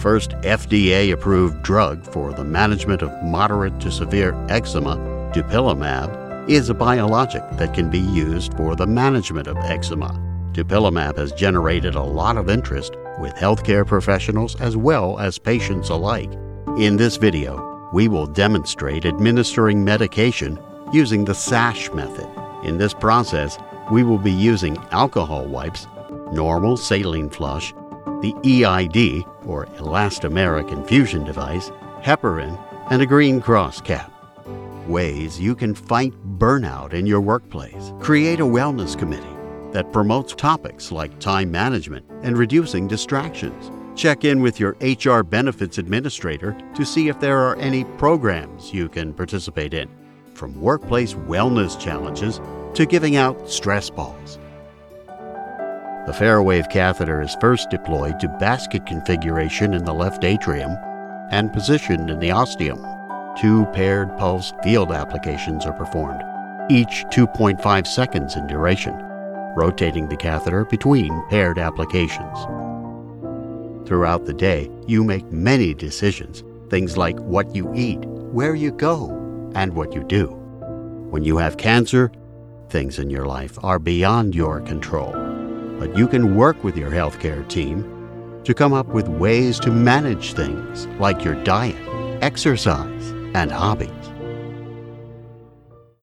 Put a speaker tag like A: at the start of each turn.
A: first FDA-approved drug for the management of moderate to severe eczema, dupilumab, is a biologic that can be used for the management of eczema. Dupilumab has generated a lot of interest with healthcare professionals as well as patients alike. In this video, we will demonstrate administering medication using the SASH method. In this process, we will be using alcohol wipes, normal saline flush, the EID, or elastomeric infusion device, heparin, and a green cross cap. Ways you can fight burnout in your workplace. Create a wellness committee that promotes topics like time management and reducing distractions. Check in with your HR benefits administrator to see if there are any programs you can participate in, from workplace wellness challenges to giving out stress balls. The FARAWAVE catheter is first deployed to basket configuration in the left atrium and positioned in the ostium. 2 paired pulse field applications are performed, each 2.5 seconds in duration, rotating the catheter between paired applications. Throughout the day, you make many decisions, things like what you eat, where you go, and what you do. When you have cancer, things in your life are beyond your control, but you can work with your healthcare team to come up with ways to manage things like your diet, exercise, and hobbies.